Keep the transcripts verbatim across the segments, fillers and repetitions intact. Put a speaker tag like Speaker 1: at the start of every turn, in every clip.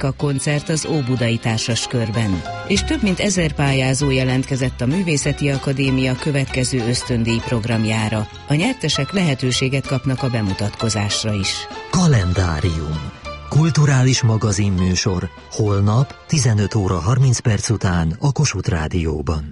Speaker 1: Muzsika koncert az Óbudai Társaskörben. És több mint ezer pályázó jelentkezett a Művészeti Akadémia következő ösztöndíj programjára. A nyertesek lehetőséget kapnak a bemutatkozásra is.
Speaker 2: Kalendárium. Kulturális magazinműsor. Holnap tizenöt óra harminc perc után a Kossuth Rádióban.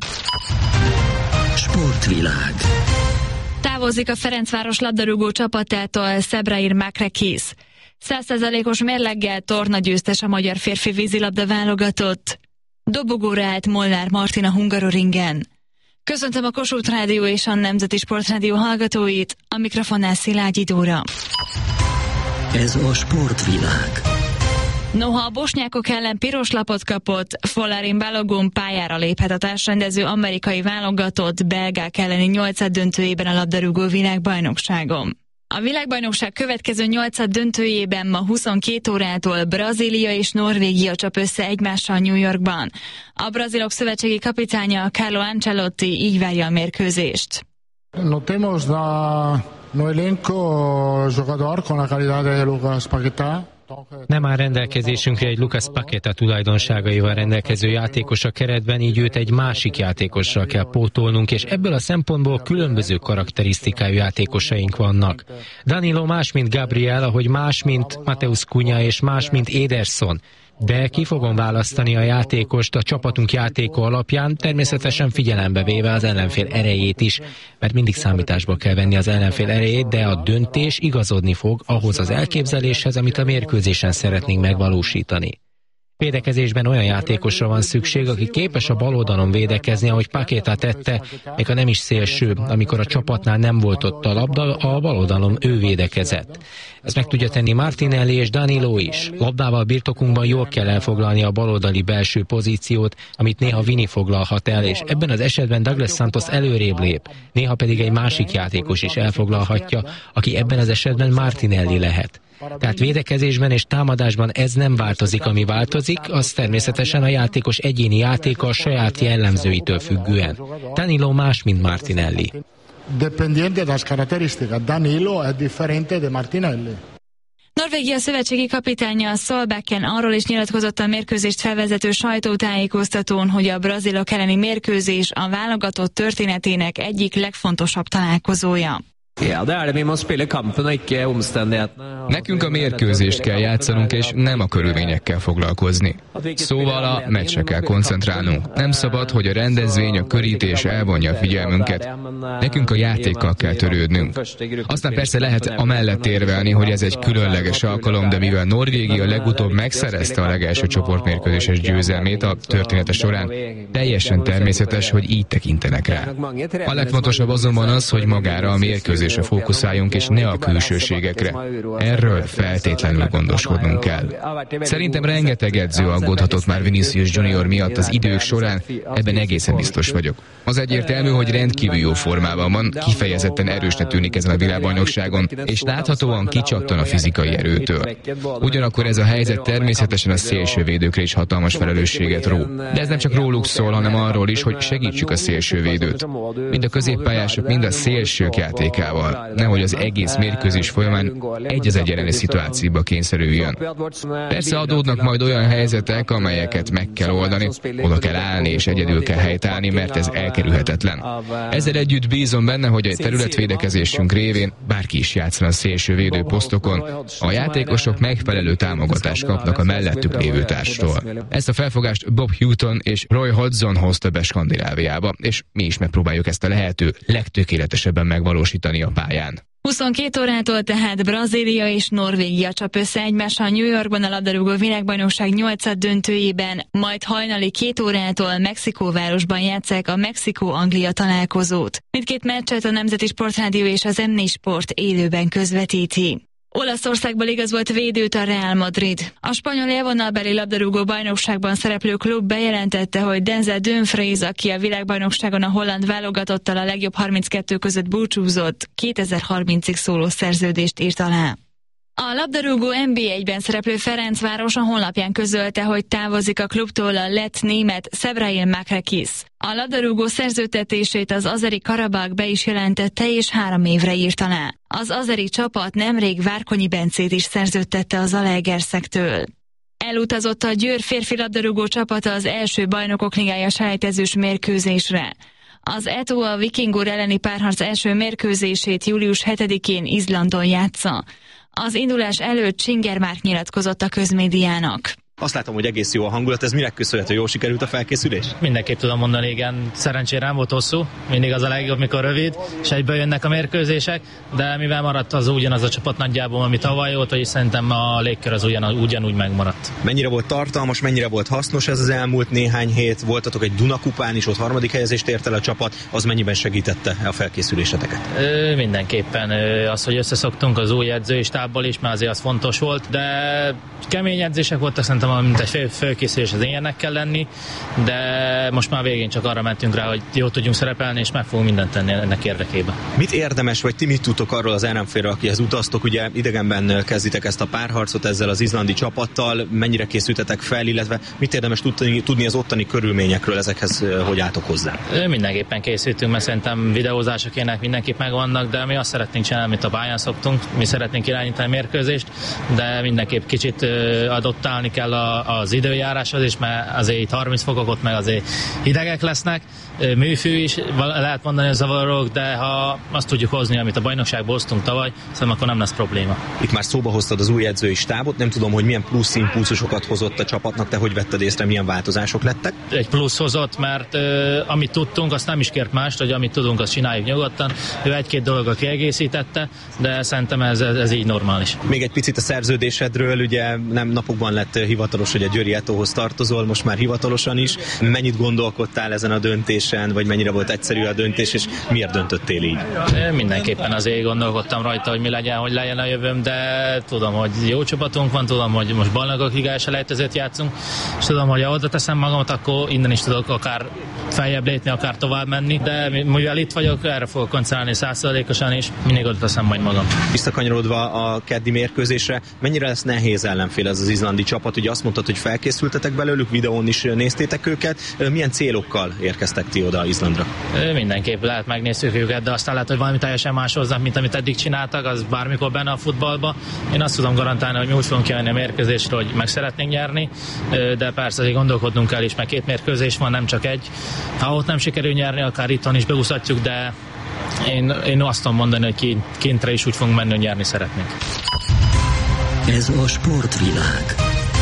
Speaker 2: Sportvilág.
Speaker 3: Távozik a Ferencváros labdarúgó csapatától Sebrair Makrakis. száz százalékos mérleggel tornagyőztes a magyar férfi vízilabda válogatott. Dobogóra állt Molnár Martin a Hungaroringen. Köszöntöm a Kossuth Rádió és a Nemzeti Sportrádió hallgatóit, a mikrofonnál Szilágyi Dóra.
Speaker 2: Ez a Sportvilág.
Speaker 3: Noha a bosnyákok ellen piros lapot kapott, Folarin Balogun pályára léphet a társrendező amerikai válogatott belgák elleni nyolcaddöntőjében a labdarúgó világbajnokságon. A világbajnokság következő nyolcaddöntőjében ma huszonkét órától Brazília és Norvégia csap össze egymással New Yorkban. A brazilok szövetségi kapitánya Carlo Ancelotti így várja a mérkőzést.
Speaker 4: No temos na, no elenco jogador con la calidad de Lucas Paquetá.
Speaker 5: Nem áll rendelkezésünkre egy Lucas Paquetá tulajdonságaival rendelkező játékos a keretben, így őt egy másik játékossal kell pótolnunk, és ebből a szempontból különböző karakterisztikájú játékosaink vannak. Danilo más, mint Gabriel, ahogy más, mint Mateus Cunha, és más, mint Ederson. De ki fogom választani a játékost a csapatunk játéka alapján, természetesen figyelembe véve az ellenfél erejét is, mert mindig számításba kell venni az ellenfél erejét, de a döntés igazodni fog ahhoz az elképzeléshez, amit a mérkőzésen szeretnénk megvalósítani. Védekezésben olyan játékosra van szükség, aki képes a bal oldalon védekezni, ahogy Paquetá tette, még ha nem is szélső, amikor a csapatnál nem volt ott a labda, a bal oldalon ő védekezett. Ezt meg tudja tenni Martinelli és Danilo is. Labdával birtokunkban jól kell elfoglalni a baloldali belső pozíciót, amit néha Vini foglalhat el, és ebben az esetben Douglas Santos előrébb lép. Néha pedig egy másik játékos is elfoglalhatja, aki ebben az esetben Martinelli lehet. Tehát védekezésben és támadásban ez nem változik, ami változik, az természetesen a játékos egyéni játéka a saját jellemzőitől függően. Danilo más, mint Martinelli.
Speaker 4: Dependiente das características, Danilo es diferente de Martinelli.
Speaker 3: Norvégia szövetségi kapitánya Solbakken arról is nyilatkozott a mérkőzést felvezető sajtótájékoztatón, hogy a brazilok elleni mérkőzés a válogatott történetének egyik legfontosabb találkozója.
Speaker 6: Nekünk a mérkőzést kell játszanunk, és nem a körülményekkel foglalkozni. Szóval a meccsre kell koncentrálnunk. Nem szabad, hogy a rendezvény, a körítés elvonja a figyelmünket. Nekünk a játékkal kell törődnünk. Aztán persze lehet amellett érvelni, hogy ez egy különleges alkalom, de mivel Norvégia legutóbb megszerezte a legelső csoportmérkőzéses győzelmét a története során, teljesen természetes, hogy így tekintenek rá. A legfontosabb azonban az, hogy magára a mérkőzés fókuszáljunk, és ne a külsőségekre. Erről feltétlenül gondoskodnunk kell. Szerintem rengeteg edző aggódhatott már Vinicius Junior miatt az idők során, ebben egészen biztos vagyok. Az egyértelmű, hogy rendkívül jó formában van, kifejezetten erősnek tűnik ezen a világbajnokságon, és láthatóan kicsattan a fizikai erőtől. Ugyanakkor ez a helyzet természetesen a szélsővédőkre is hatalmas felelősséget ró. De ez nem csak róluk szól, hanem arról is, hogy segítsük a szélsővédőt. Mind a középpályások, mind a szélsők játékával. Nehogy az egész mérkőzés folyamán egy az egy elleni szituációba kényszerüljön. Persze adódnak majd olyan helyzetek, amelyeket meg kell oldani, oda kell állni és egyedül kell helytállni, mert ez elkerülhetetlen. Ezzel együtt bízom benne, hogy a területvédekezésünk révén bárki is játszan a szélső védő posztokon, a játékosok megfelelő támogatást kapnak a mellettük lévő társtól. Ezt a felfogást Bob Houghton és Roy Hodgson hozta be Skandináviába, és mi is megpróbáljuk ezt a lehető legtökéletesebben megvalósítani a pályán.
Speaker 3: huszonkét órától tehát Brazília és Norvégia csap össze egymással New Yorkban a labdarúgó világbajnokság nyolcaddöntőjében, majd hajnali két órától Mexikóvárosban játsszák a Mexikó-Anglia találkozót. Mindkét meccset a Nemzeti Sportrádió és az em négy Sport élőben közvetíti. Olaszországból igazolt védőt a Real Madrid. A spanyol élvonalbeli labdarúgó bajnokságban szereplő klub bejelentette, hogy Denzel Dumfries, aki a világbajnokságon a holland válogatottal a legjobb harminckettő között búcsúzott, kétezer-harmincig szóló szerződést írt alá. A labdarúgó en bé egyben szereplő Ferencváros a honlapján közölte, hogy távozik a klubtól a lett német Sebrair Makrakis. A labdarúgó szerződtetését az azeri Karabag be is jelentette, és három évre írt alá. Az azeri csapat nemrég Várkonyi Bencét is szerződtette az Zalaegerszektől. Elutazott a Győr férfi labdarúgó csapata az első Bajnokok Ligája selejtezős mérkőzésre. Az é té o a Vikingur elleni párharc első mérkőzését július hetedikén Izlandon játsza. Az indulás előtt Csingermárk nyilatkozott a közmédiának.
Speaker 7: Azt látom, hogy egész jó a hangulat, ez minek köszönhető, jól sikerült a felkészülés?
Speaker 8: Mindenképp tudom mondani, igen, szerencsére nem volt hosszú, mindig az a legjobb, mikor rövid, és egyből jönnek a mérkőzések, de mivel maradt az ugyanaz a csapat nagyjából, ami tavaly volt, hogy szerintem a légkör az ugyan, ugyanúgy megmaradt.
Speaker 7: Mennyire volt tartalmas, mennyire volt hasznos ez az elmúlt néhány hét? Voltatok egy Dunakupán is, ott harmadik helyezést ért el a csapat, az mennyiben segítette a felkészüléseteket?
Speaker 8: Ö, mindenképpen ö, az, hogy összeszoktunk az új edzői stábbal is, mert azért az fontos volt, de kemény edzések voltak, szerintem mint egy felkészülés az ilyennek kell lenni, de most már végén csak arra mentünk rá, hogy jól tudjunk szerepelni, és meg fogunk mindent tenni ennek érdekében.
Speaker 7: Mit érdemes, vagy ti mit tudtok arról az áramfélről, akihez utaztok? Ugye idegenben kezditek ezt a párharcot ezzel az izlandi csapattal, mennyire készültetek fel, illetve mit érdemes tudni, tudni az ottani körülményekről, ezekhez hogy álltok hozzá?
Speaker 8: Mindenképpen készültünk, mert szerintem videózások ilyenek mindenképp megvannak, de mi azt szeretnénk csinálni, amit a pályán szoktunk. Mi szeretnénk irányítani a mérkőzést, de mindenképp kicsit adoptálni kell a, az időjáráshoz is, mert azért itt harminc fokok, ott meg azért hidegek lesznek, műfű is, lehet mondani a zavarok, de ha azt tudjuk hozni, amit a bajnokságból hoztunk tavaly, szerintem akkor nem lesz probléma.
Speaker 7: Itt már szóba hoztad az új edzői stábot, nem tudom, hogy milyen plusz impulzusokat hozott a csapatnak, te hogy vetted észre, milyen változások lettek?
Speaker 8: Egy plusz hozott, mert uh, amit tudtunk, azt nem is kért mást, hogy amit tudunk, azt csináljuk nyugodtan. Ő egy-két dologgal kiegészítette, de szerintem ez, ez, ez így normális.
Speaker 7: Még egy picit a szerződésedről, ugye nem napokban lett hivatalos, hogy a Győri é té óhoz tartozol, most már hivatalosan is. Mennyit gondolkodtál ezen a döntésen, vagy mennyire volt egyszerű a döntés, és miért döntöttél így?
Speaker 8: Én mindenképpen azért gondolkodtam rajta, hogy mi legyen, hogy legyen a jövőm, de tudom, hogy jó csapatunk van, tudom, hogy most Bajnokok Ligája selejtezőt játszunk, és tudom, hogy ha oda teszem magamat, akkor innen is tudok akár feljebb lépni, akár tovább menni, de mivel itt vagyok, erre fogok koncentrálni száz százalékosan, és mindig oda teszem majd magam.
Speaker 7: Visszakanyarodva a keddi mérkőzésre, mennyire lesz nehéz ellenfél ez az izlandi csapat? Ugye azt mondtad, hogy felkészültetek belőlük, videón is néztétek őket. Milyen célokkal érkeztek ti oda Izlandra?
Speaker 8: Mindenképp lehet megnézzük őket, de aztán lehet, hogy valami teljesen más hoznak, mint amit eddig csináltak, az bármikor benne a futballba. Én azt tudom garantálni, hogy mi úgy fogunk kijönni a mérkőzésre, hogy meg szeretnénk nyerni, de persze azért gondolkodnunk kell is, mert két mérkőzés van, nem csak egy. Ha ott nem sikerül nyerni, akár itthon is beúszhatjuk, de én, én azt tudom mondani, hogy kintre is úgy fogunk menni, hogy nyerni szeretnénk.
Speaker 2: Ez a sportvilág.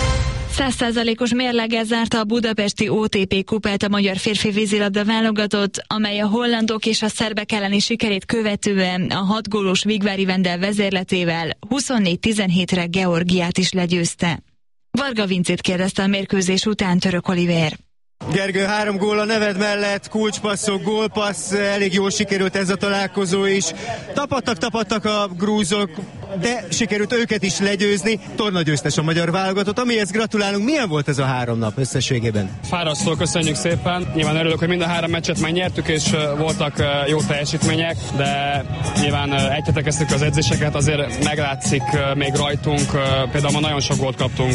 Speaker 3: száz százalékos mérleggel zárta a budapesti o té pé kupát a magyar férfi vízilabda válogatott, amely a hollandok és a szerbek elleni sikerét követően a hat gólos Vigvári Vendel vezérletével huszonnégy tizenhétre Georgiát is legyőzte. Varga Vincét kérdezte a mérkőzés után Török Olivér.
Speaker 9: Gergő, három gól a neved mellett, kulcspasszok, gólpassz, elég jól sikerült ez a találkozó is. Tapadtak, tapadtak a grúzok, de sikerült őket is legyőzni. Tornagyőztes a magyar válogatott, amihez gratulálunk. Milyen volt ez a három nap összességében?
Speaker 10: Fárasztó, köszönjük szépen. Nyilván örülök, hogy mind a három meccset megnyertük, és voltak jó teljesítmények, de nyilván egyhetekeztük az edzéseket, azért meglátszik még rajtunk. Például ma nagyon sok gólt kaptunk.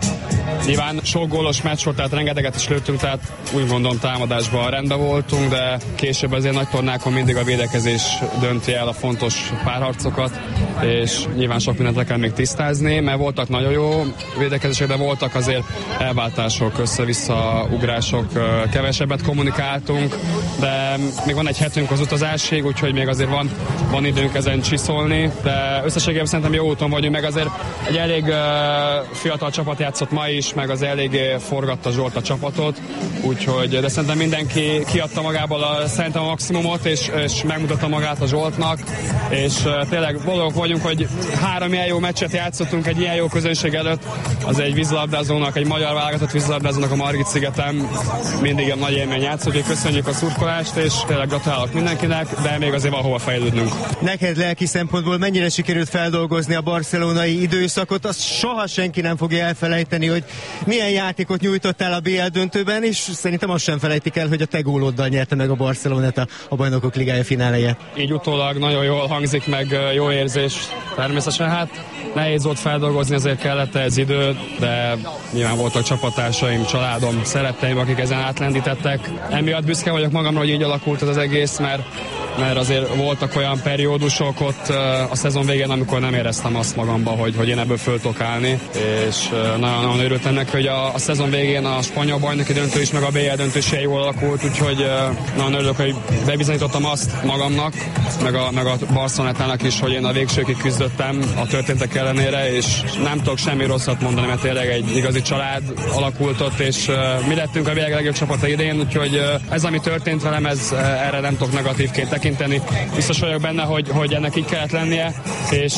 Speaker 10: Nyilván sok gólos meccs volt, tehát rengeteget is lőttünk, tehát úgy gondolom támadásban rendben voltunk, de később azért nagy tornákon mindig a védekezés dönti el a fontos párharcokat, és nyilván sok mindent le kell még tisztázni, mert voltak nagyon jó védekezések, de voltak azért elváltások, össze-vissza ugrások, kevesebbet kommunikáltunk, de még van egy hetünk az utazásig, úgyhogy még azért van, van időnk ezen csiszolni, de összességében szerintem jó úton vagyunk, meg azért egy elég uh, fiatal csapat játszott ma is, meg az elég forgatta Zsolt a csapatot, úgyhogy, de szerintem mindenki kiadta magából a, szerintem a maximumot, és, és megmutatta magát a Zsoltnak, és uh, tényleg boldogok vagyunk, hogy három ilyen jó meccset játszottunk egy ilyen jó közönség előtt, az egy vízilabdázónak, egy magyar válogatott vízilabdázónak a Margit-szigeten mindig egy nagy élmény játszott, hogy köszönjük a szurkolást, és tényleg gratulálok mindenkinek, de még azért van hova fejlődnünk.
Speaker 9: Neked lelki szempontból mennyire sikerült feldolgozni a barcelonai időszakot? Azt soha senki nem fogja elfelejteni, hogy milyen játékot nyújtottál a bé el döntőben, és szerintem azt sem felejtik el, hogy a te góloddal nyerte meg a Barcelonát a, a Bajnokok Ligája fináléját.
Speaker 10: Így utólag nagyon jól hangzik, meg jó érzés. Természetesen hát nehéz volt feldolgozni, azért kellett ez idő, de nyilván voltak csapattársaim, családom, szeretteim, akik ezen átlendítettek. Emiatt büszke vagyok magamra, hogy így alakult ez az egész, mert mert azért voltak olyan periódusok ott a szezon végén, amikor nem éreztem azt magamba, hogy, hogy én ebből föl tudok állni, és nagyon-nagyon örültem neki, hogy a, a szezon végén a spanyol bajnoki döntő is, meg a bé el döntő is jól alakult, úgyhogy nagyon örülök, hogy bebizonyítottam azt magamnak, meg a, meg a Barcelonának is, hogy én a végsőkig küzdöttem a történtek ellenére, és nem tudok semmi rosszat mondani, mert tényleg egy igazi család alakult ott, és mi lettünk a világ legjobb csapata idén, úgyhogy ez, ami történt velem, ez, erre nem tudok negatívként tekinteni. Biztos vagyok benne, hogy, hogy ennek így kellett lennie, és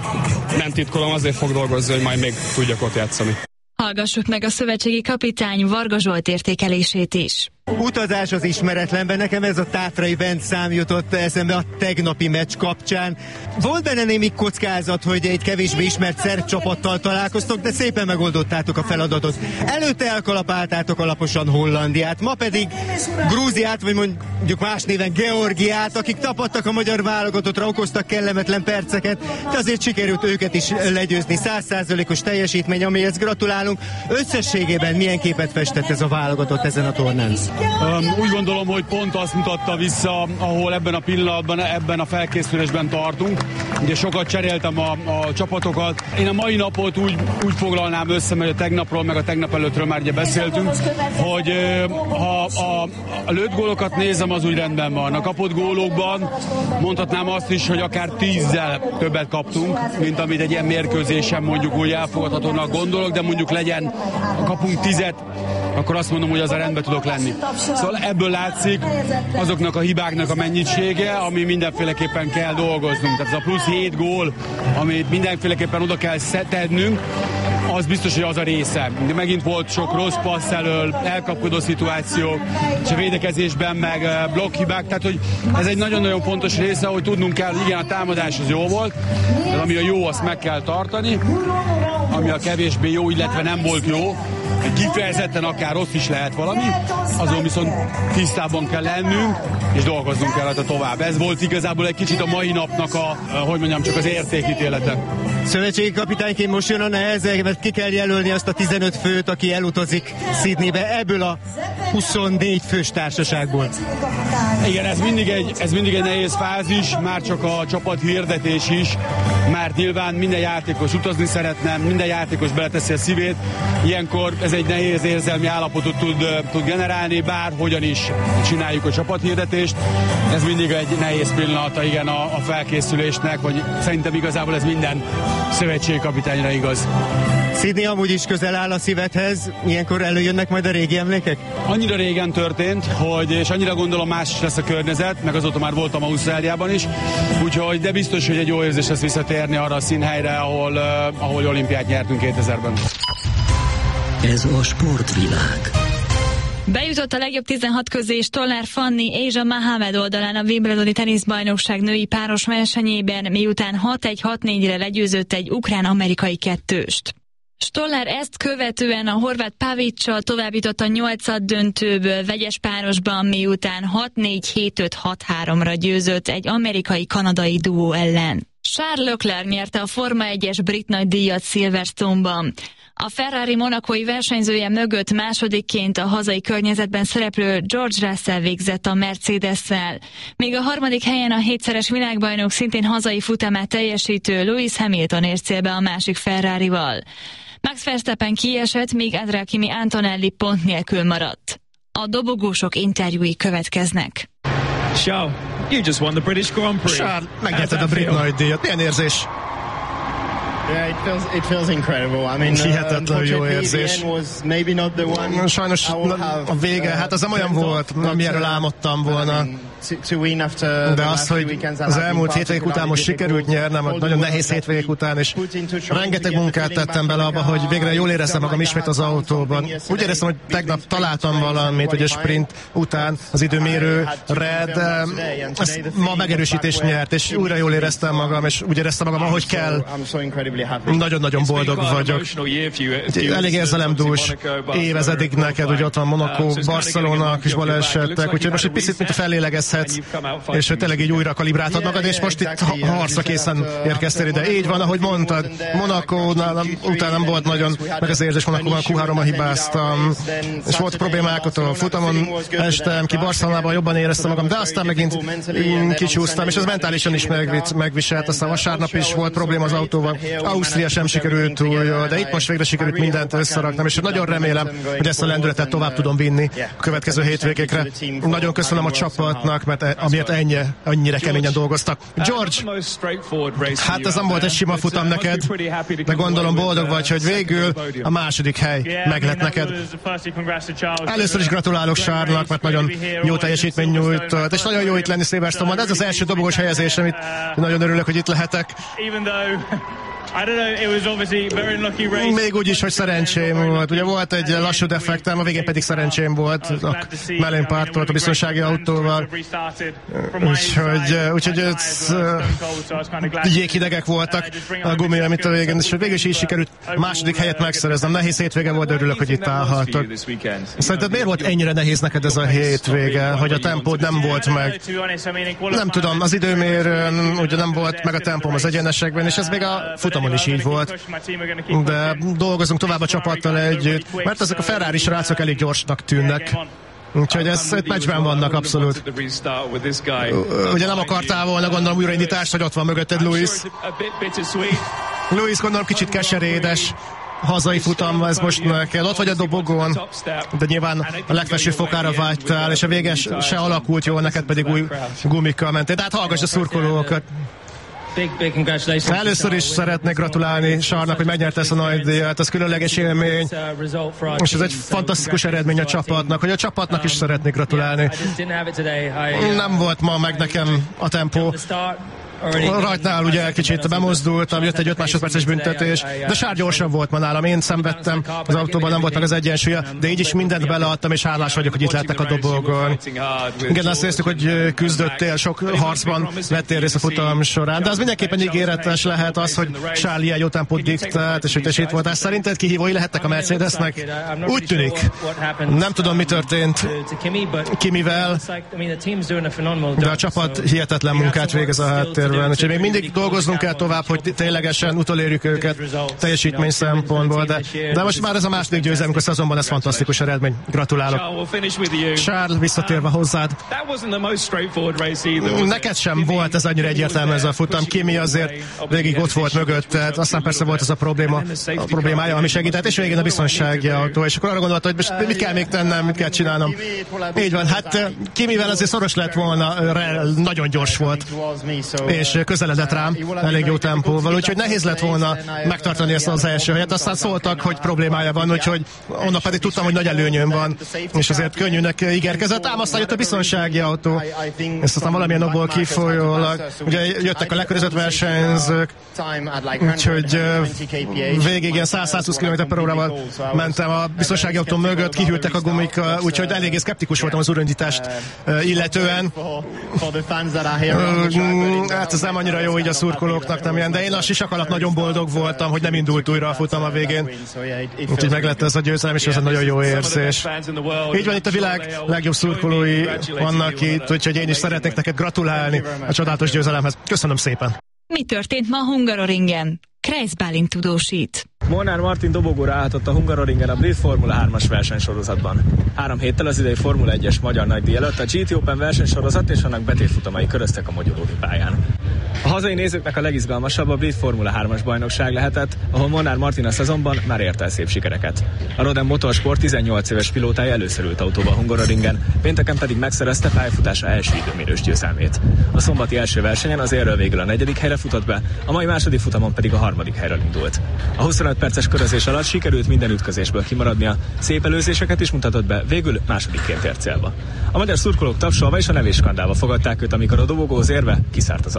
Speaker 10: nem titkolom, azért fog dolgozni, hogy majd még tudjak ott játszani.
Speaker 3: Hallgassuk meg a szövetségi kapitány Varga Zsolt értékelését is.
Speaker 9: Utazás az ismeretlenben, nekem ez a Tátrai Bend szám jutott eszembe a tegnapi meccs kapcsán. Volt benne némi kockázat, hogy egy kevésbé ismert szerb csapattal találkoztok, de szépen megoldottátok a feladatot. Előtte elkalapáltátok alaposan Hollandiát, ma pedig Grúziát, vagy mondjuk más néven Georgiát, akik tapadtak a magyar válogatottra, okoztak kellemetlen perceket, de azért sikerült őket is legyőzni. Száz százalékos teljesítmény, amihez gratulálunk. Összességében milyen képet festett ez a válogatott ezen a tornán?
Speaker 11: Um, úgy gondolom, hogy pont azt mutatta vissza, ahol ebben a pillanatban, ebben a felkészülésben tartunk. Ugye sokat cseréltem a, a csapatokat. Én a mai napot úgy, úgy foglalnám össze, mert a tegnapról, meg a tegnap előttről már ugye beszéltünk, hogy ha a, a lőtt gólokat nézem, az úgy rendben van. A kapott gólokban mondhatnám azt is, hogy akár tízzel többet kaptunk, mint amit egy ilyen mérkőzésen mondjuk úgy elfogadhatónak gondolok, de mondjuk legyen, kapunk tizet, akkor azt mondom, hogy az a rendben tudok lenni. Szóval ebből látszik azoknak a hibáknak a mennyisége, ami mindenféleképpen kell dolgoznunk. Tehát ez a plusz hét gól, amit mindenféleképpen oda kell tennünk, az biztos, hogy az a része. De megint volt sok rossz passz elől, elkapkodó szituáció, és a védekezésben meg blokkhibák, tehát hogy ez egy nagyon-nagyon fontos része, hogy tudnunk kell, hogy igen, a támadás az jó volt, de ami a jó, azt meg kell tartani, ami a kevésbé jó, illetve nem volt jó, kifejezetten akár rossz is lehet valami, azon viszont tisztában kell lennünk, és dolgoznunk kell rajta tovább. Ez volt igazából egy kicsit a mai napnak a, hogy mondjam, csak az értékítélete.
Speaker 9: Szövetségi kapitányként most jön a nehezek, mert ki kell jelölni azt a tizenöt főt, aki elutazik Sydneybe ebből a huszonnégy fős társaságból.
Speaker 11: Igen, ez mindig, egy, ez mindig egy nehéz fázis, már csak a csapat hirdetés is, mert nyilván minden játékos utazni szeretne, minden játékos beleteszi a szívét, ilyenkor ez egy nehéz érzelmi állapotot tud, tud generálni, bárhogyan is csináljuk a csapathirdetést. Ez mindig egy nehéz pillanata, igen, a, a felkészülésnek, vagy szerintem igazából ez minden szövetségi kapitányra igaz.
Speaker 9: Sydney amúgy is közel áll a szívedhez, ilyenkor előjönnek majd a régi emlékek?
Speaker 11: Annyira régen történt, hogy, és annyira gondolom más is lesz a környezet, meg azóta már voltam Ausztráliában is, úgyhogy de biztos, hogy egy jó érzés lesz visszatérni arra a színhelyre, ahol, uh, ahol olimpiát nyertünk kétezerben.
Speaker 2: Ez a sportvilág.
Speaker 3: Bejutott a legjobb tizenhat közé Stollár Fanni és a Mohamed oldalán a Wimbledoni teniszbajnokság női páros versenyében, miután hat egy hat négyre legyőzött egy ukrán-amerikai kettőst. Stollár ezt követően a horvát Pavic-sal továbbjutott a nyolcad döntőből vegyes párosban, miután hat négy hét öt hat háromra győzött egy amerikai-kanadai duó ellen. Charles Leclerc nyerte a Forma egyes brit nagydíjat Silverstone-ban. A Ferrari monakói versenyzője mögött másodikként a hazai környezetben szereplő George Russell végzett a Mercedes-szel, míg a harmadik helyen a hétszeres világbajnok szintén hazai futamát teljesítő Lewis Hamilton ért célbe a másik Ferrarival. Max Verstappen kiesett, míg Andrea Kimi Antonelli pont nélkül maradt. A dobogósok interjúi következnek.
Speaker 12: Charles, you just won the British Grand Prix.
Speaker 13: Charles, megnyerted a brit nagydíjat. Milyen érzés?
Speaker 14: Yeah, it feels it feels incredible. I mean,
Speaker 13: hihetetlen jó érzés. Sajnos a vége, hát az nem olyan volt, amilyenről álmodtam volna. De az, hogy az elmúlt hétvégék után most sikerült nyernem, nagyon nehéz hétvégék után, és rengeteg munkát tettem bele abba, hogy végre jól éreztem magam ismét az autóban. Úgy éreztem, hogy tegnap találtam valamit, hogy a sprint után az időmérőre, de ma megerősítést nyert, és újra jól éreztem magam, és úgy éreztem magam, ahogy kell. Nagyon-nagyon boldog vagyok. Elég érzelemdús év ez eddig neked, hogy ott van Monaco, Barcelona, kis balesetek, úgyhogy most egy picit, mint a fellélegezhetsz, és tényleg így újra kalibráltad magad, és most itt harcra készen érkeztél ide. Így van, ahogy mondtad, Monaco után nem volt nagyon, meg az érzés, Monaco-ban a kú hárommal hibáztam, és volt problémák, ott a futamon estem ki, Barcelonában jobban éreztem magam, de aztán megint kicsúsztam, és ez mentálisan is megviselt, aztán vasárnap is volt probléma az autóval, Ausztria sem sikerült túl jól, de itt most végre sikerült mindent összeraknom, és nagyon remélem, hogy ezt a lendületet tovább tudom vinni a következő hétvégékre. Nagyon köszönöm a csapatnak, mert amiért ennyi, annyira keményen dolgoztak. George, hát ez nem volt egy sima futam neked, de gondolom boldog vagy, hogy végül a második hely meg lett neked. Először is gratulálok Charlesnak, mert nagyon jó teljesítmény nyújtott, és nagyon jó itt lenni Silverstone-ban. Ez az első dobogós helyezés, amit nagyon örülök, hogy itt lehetek. Még úgy is, hogy szerencsém volt. Ugye volt egy lassú defektem, a végén pedig szerencsém volt a mellén pártolt a biztonsági autóval. Úgyhogy, úgyhogy jéghidegek voltak a gumi, amit a végén, és végül is így sikerült a második helyet megszereznem. Nehéz hétvége volt, örülök, hogy itt állhatok. Szerinted miért volt ennyire nehéz neked ez a hétvége, hogy a tempód nem volt meg? Nem tudom, az időmérőn ugye nem volt meg a tempóm az egyenesekben, és ez még a futamon is így volt, de dolgozunk tovább a csapattal együtt, mert ezek a Ferrari srácok elég gyorsnak tűnnek. Úgyhogy ez egy meccsben vannak abszolút. Ugye nem akartál volna, gondolom, újraindítást, hogy ott van mögötted Lewis. Lewis gondolom kicsit keserédes. Hazai futam, ez most neked. Ott vagy a dobogón, de nyilván a legfelső fokára vágytál, és a vége se alakult jól, neked pedig új gumikkal mentél. De hát hallgass a szurkolókat. Először is szeretnék gratulálni Charlesnak, hogy megnyerte ezt a nagy díjat, ez különleges élmény, és ez egy fantasztikus eredmény a csapatnak, hogy a csapatnak is szeretnék gratulálni. Nem volt ma meg nekem a tempó. Rajtnál ugye kicsit bemozdultam, jött egy öt másodperces büntetés, de Charles gyorsabb volt ma nálam, én szenvedtem, az autóban nem volt meg az egyensúlya, de így is mindent beleadtam, és hálás vagyok, hogy itt lettek a dobogon. Igen, azt éreztük, hogy küzdöttél, sok harcban vettél részt a futam során, de az mindenképpen ígéretes lehet az, hogy Charles ilyen jó tempót diktált, és hogy itt voltál. Szerinted kihívói lehettek a Mercedesnek? Úgy tűnik. Nem tudom, mi történt Kimivel, de a csapat hihetetlen munkát végez a háttér. Úgyhogy még mindig dolgoznunk kell tovább, hogy ténylegesen utolérjük őket teljesítmény szempontból, de, de most már ez a második győzelmünk a szezonban, ez fantasztikus eredmény. Gratulálok. Charles, visszatérve hozzád. Neked sem volt ez annyira egyértelmű ez a futam. Kimi azért végig ott volt mögötted, aztán persze volt ez a probléma, a problémája, ami segített, és végén a biztonsági autó, és akkor arra gondolta, hogy mit kell még tennem, mit kell csinálnom. Így van, hát Kimivel azért szoros lett volna, nagyon gyors volt, és közeledett rám elég jó tempóval, úgyhogy nehéz lett volna megtartani ezt az első helyet. Aztán szóltak, hogy problémája van, úgyhogy onnan pedig tudtam, hogy nagy előnyöm van, és azért könnyűnek ígérkezett, ám aztán jött a biztonsági autó, és aztán valamilyen okból kifolyólag, ugye jöttek a lekörözött versenyzők, úgyhogy végig ilyen száz-százhúsz kilométer per órával mentem a biztonsági autó mögött, kihűltek a gumik, úgyhogy eléggé szkeptikus voltam az újraindítást illetően. Hát ez nem annyira jó így a szurkolóknak, nem ilyen, de én a sisak alatt nagyon boldog voltam, hogy nem indult újra a futam a végén. Úgyhogy meg lett ez a győzelem, és ez egy nagyon jó érzés. Így van, itt a világ legjobb szurkolói vannak itt, úgyhogy én is szeretnék neked gratulálni a csodálatos győzelemhez. Köszönöm szépen!
Speaker 3: Mi történt ma a Hungaroringen? Kreisz Bálint tudósít.
Speaker 15: Molnár Martin dobogóra állhatott a Hungaroringen a Brit Formula hármas versenysorozatban. Három héttel az idei Formula egyes magyar nagydíj előtt a gé té Open versenysorozat és annak betétfutamai köröztek a Magyaródi pályán. A hazai nézőknek a legizgalmasabb a Brit Formula hármas bajnokság lehetett, ahol Molnár Martin a szezonban már ért el szép sikereket. A Roden Motorsport tizennyolc éves pilótája először ült autóba a Hungaroringen, pénteken pedig megszerezte pályafutása első időmérős győzelmét. A szombati első versenyen az érről végül a negyedik helyre futott be, a mai második futamon pedig a harmadik helyről indult. A huszonöt perces körözés alatt sikerült minden ütközésből kimaradnia, szép előzéseket is mutatott be, végül másodikként ért célba. A magyar szurkolók tapsolva és a nevéskandálva fogadták őt, amikor a dobogóhoz érve kiszállt az autójából.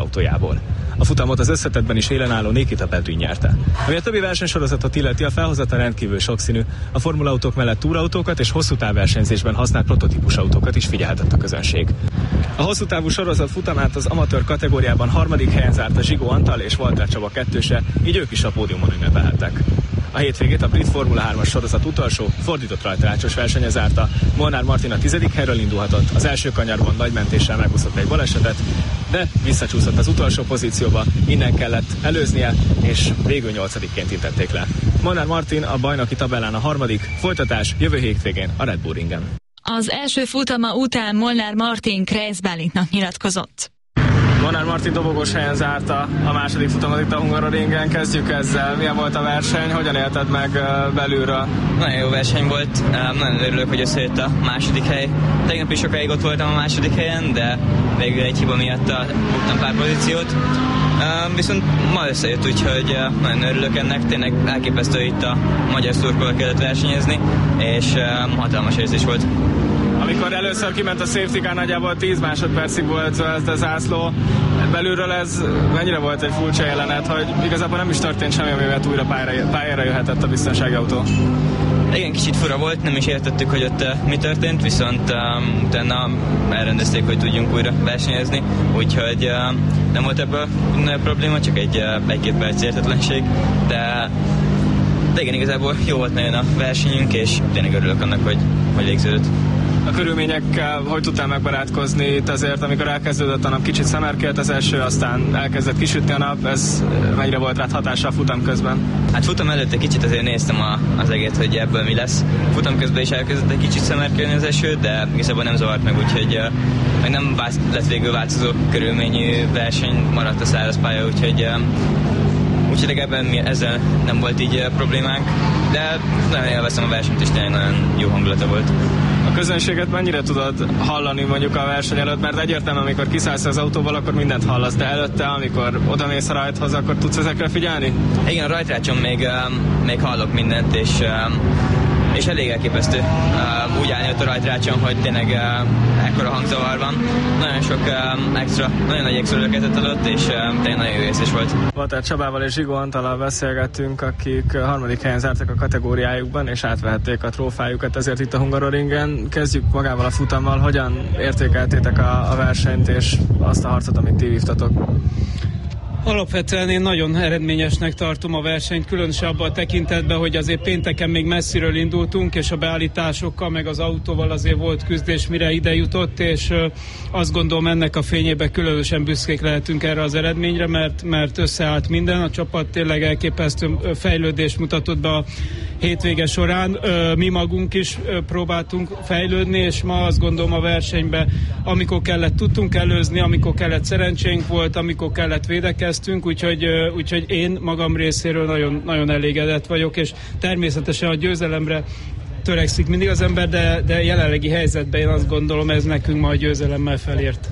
Speaker 15: Autótól. A futamot az összetettben is élenálló Nikita Pedrin nyerte. Ami a többi versenysorozatot illeti, a felhozata rendkívül sokszínű. A formulautók mellett túrautókat és hosszú távversenyzésben használt prototípusautókat is figyelhetett a közönség. A hosszú távú sorozat futamát az amatőr kategóriában harmadik helyen zárta Zsigó Antal és Walter Csaba kettőse, így ők is a pódiumon ünnepelhettek. A hétvégét a brit Formula hármas sorozat utolsó, fordított rajtrácsos versenye zárta. Molnár Martin a tizedik helyről indulhatott, az első kanyarban nagy mentéssel megúszott egy balesetet, de visszacsúszott az utolsó pozícióba, innen kellett előznie, és végül nyolcadikként intették le. Molnár Martin a bajnoki tabellán a harmadik, folytatás jövő hétvégén a Red Bull Ringen.
Speaker 3: Az első futama után Molnár Martin Kreisz Bálintnak nyilatkozott.
Speaker 15: Molnár Martin dobogós helyen zárta a második futamot itt a Hungaroringen. Kezdjük ezzel. Milyen volt a verseny? Hogyan élted meg belülről?
Speaker 16: Nagyon jó verseny volt. Nagyon örülök, hogy összejött a második hely. Tegnap is sokáig ott voltam a második helyen, de végül egy hiba miatt buktam pár pozíciót. Viszont ma összejött, úgyhogy nagyon örülök ennek. Tényleg elképesztő, itt a magyar szurkolókkal kellett versenyezni, és hatalmas érzés volt.
Speaker 15: Amikor először kiment a safety car, nagyjából tíz másodpercig volt ez a zászló. Belülről ez mennyire volt egy furcsa jelenet, hogy igazából nem is történt semmi, amivel újra pályára, pályára jöhetett a biztonsági autó?
Speaker 16: Igen, kicsit fura volt, nem is értettük, hogy ott uh, mi történt, viszont um, utána elrendezték, hogy tudjunk újra versenyezni, úgyhogy uh, nem volt ebből nagy probléma, csak egy, uh, egy-két perc értetlenség, de, de igen, igazából jó volt nagyon a versenyünk, és tényleg örülök annak, hogy, hogy végződött.
Speaker 15: A körülményekkel hogy tudtál megbarátkozni itt azért, amikor elkezdődött a nap, kicsit szemerkélt az eső, aztán elkezdett kisütni a nap, ez mennyire volt rád hatással futam közben?
Speaker 16: Hát futam előtt egy kicsit azért néztem a, az egét, hogy ebből mi lesz. Futam közben is elkezdett egy kicsit szemerkélni az eső, de igazából nem zavart meg, úgyhogy uh, meg nem vált, lett végül változó körülményű verseny, maradt a száraz pálya, úgyhogy uh, Úgyhogy ebben ezzel nem volt így problémánk, de nagyon élveztem a versenyt, és tényleg nagyon jó hangulata volt.
Speaker 15: A közönséget mennyire tudod hallani mondjuk a verseny előtt, mert egyértelműen amikor kiszállsz az autóval, akkor mindent hallasz, de előtte, amikor odamész a rajthoz, akkor tudsz ezekre figyelni?
Speaker 16: Igen, a rajtrácson még, még hallok mindent, és, és elég elképesztő úgy állni ott a rajtrácson, hogy tényleg ekkora hangzavar van. Nagyon sok extra, nagyon nagy extra löketet adott, és tényleg nagyon jó érzés volt.
Speaker 15: Walter Csabával és Zsigó Antallal beszélgettünk, akik harmadik helyen zártak a kategóriájukban, és átvehették a trófájukat, ezért itt a Hungaroringen. Kezdjük magával a futammal. Hogyan értékeltétek a, a versenyt és azt a harcot, amit ti vívtatok?
Speaker 17: Alapvetően én nagyon eredményesnek tartom a versenyt, különösen abban a tekintetben, hogy azért pénteken még messziről indultunk, és a beállításokkal, meg az autóval azért volt küzdés, mire ide jutott, és azt gondolom ennek a fényében különösen büszkék lehetünk erre az eredményre, mert, mert összeállt minden, a csapat tényleg elképesztő fejlődést mutatott be a hétvége során. Mi magunk is próbáltunk fejlődni, és ma azt gondolom a versenyben, amikor kellett, tudtunk előzni, amikor kellett, szerencsénk volt, amikor kellett, védekeztünk, úgyhogy, úgyhogy én magam részéről nagyon, nagyon elégedett vagyok, és természetesen a győzelemre törekszik mindig az ember, de, de jelenlegi helyzetben én azt gondolom, ez nekünk ma a győzelemmel felért.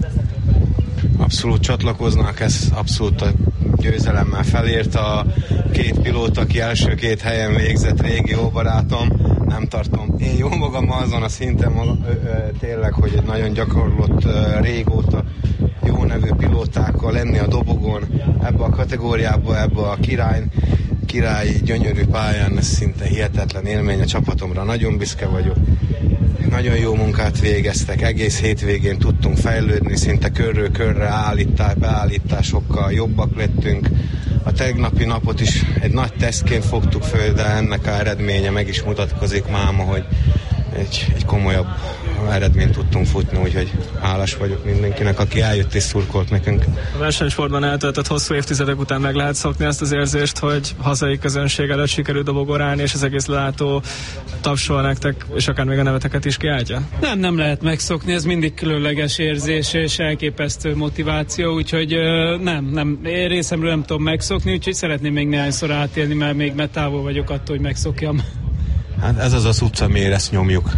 Speaker 18: Abszolút csatlakoznak, ez abszolút a győzelemmel felért. A két pilóta, aki első két helyen végzett, régi jó barátom, nem tartom én jó magam azon a szinten maga, ö, ö, tényleg, hogy egy nagyon gyakorlott ö, régóta jó nevű pilótákkal lenni a dobogon, ebbe a kategóriába, ebbe a király, királyi gyönyörű pályán, ez szinte hihetetlen élmény a csapatomra, nagyon büszke vagyok. Nagyon jó munkát végeztek, egész hétvégén tudtunk fejlődni, szinte körről körre állítás, beállításokkal jobbak lettünk. A tegnapi napot is egy nagy tesztként fogtuk föl, de ennek a eredménye meg is mutatkozik máma, hogy egy, egy komolyabb eredményt tudtunk futni, úgyhogy hálás vagyok mindenkinek, aki eljött és szurkolt nekünk.
Speaker 15: A versenysportban eltöltött hosszú évtizedek után meg lehet szokni azt az érzést, hogy hazai közönség előtt sikerült dobogon állni, és az egész látó tapsol nektek, és akár még a neveteket is kiáltja?
Speaker 17: Nem, nem lehet megszokni, ez mindig különleges érzés és elképesztő motiváció, úgyhogy nem, nem, én részemről nem tudom megszokni, úgyhogy szeretném még néhányszor átélni, mert még mert távol vagyok attól, hogy megszokjam.
Speaker 18: Hát ez az az utca, miért ezt nyomjuk.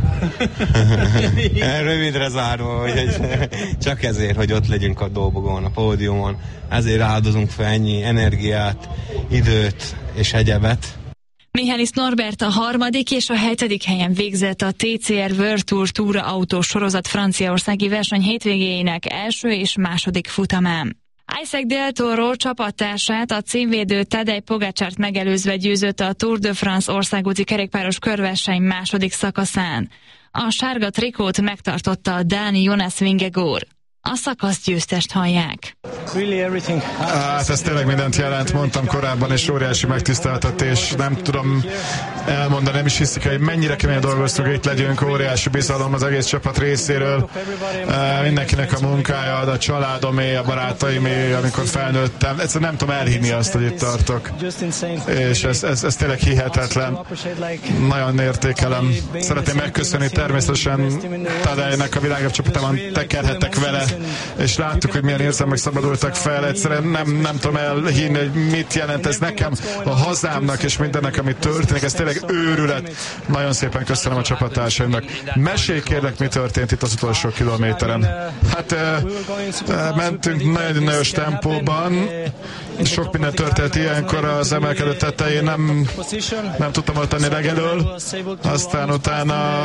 Speaker 18: Rövidre zárva, hogy csak ezért, hogy ott legyünk a dobogon, a pódiumon. Ezért áldozunk fel ennyi energiát, időt és egyebet.
Speaker 3: Mihális Norbert a harmadik és a hetedik helyen végzett a té cé er World Tour Túra autós sorozat franciaországi verseny hétvégéjének első és második futamán. Isaac Del Toro csapattársát, a címvédő Tadej Pogačart megelőzve győzött a Tour de France országúti kerékpáros körverseny második szakaszán. A sárga trikót megtartotta a dáni Jonas Vingegaard. A szakasz győztest hallják.
Speaker 19: Hát ez tényleg mindent jelent, mondtam korábban, és óriási megtiszteltetés. Nem tudom elmondani, nem is hiszik, hogy mennyire keményen dolgoztunk, itt legyünk, óriási bizalom az egész csapat részéről. Mindenkinek a munkája, a családomé, a barátaimé, amikor felnőttem. Egyszerűen nem tudom elhinni azt, hogy itt tartok. És ez, ez, ez tényleg hihetetlen. Nagyon értékelem. Szeretném megköszönni természetesen Tadejnek, a világjobb csapatában tekerhettek vele, és láttuk, hogy milyen érzelmek szabadultak fel. Egyszerűen nem, nem tudom elhinni, hogy mit jelent ez nekem, a hazámnak és mindennek, amit történik. Ez tényleg őrület. Nagyon szépen köszönöm a csapattársaimnak. Mesélj kérlek, mi történt itt az utolsó kilométeren. Hát uh, mentünk nagyon-nagyon tempóban. Sok minden történt ilyenkor az emelkedő tetején. Nem, nem tudtam ott tenni legelől. Aztán utána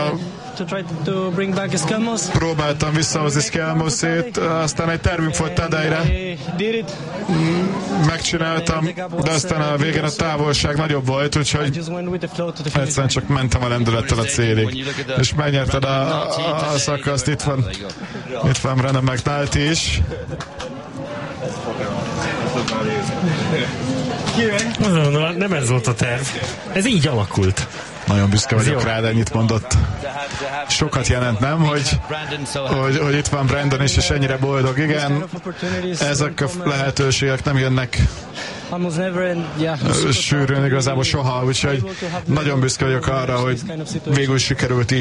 Speaker 19: próbáltam visszahozni Skelmoszét, aztán egy tervünk volt Tadejre. Megcsináltam, de aztán a végén a távolság nagyobb volt, úgyhogy egyszerűen csak mentem a lendülettel a célig. És megnyerted a, a, a szakaszt, itt van, itt van Brennan McNulty is.
Speaker 20: Nem ez volt a terv. Ez így alakult.
Speaker 19: Nagyon büszke vagyok rá, de ennyit mondott. Sokat jelent, nem? Hogy, hogy, hogy itt van Brandon is, és ennyire boldog. Igen, ezek a lehetőségek nem jönnek sűrűn igazából soha, úgyhogy nagyon büszke vagyok arra, hogy végül sikerült így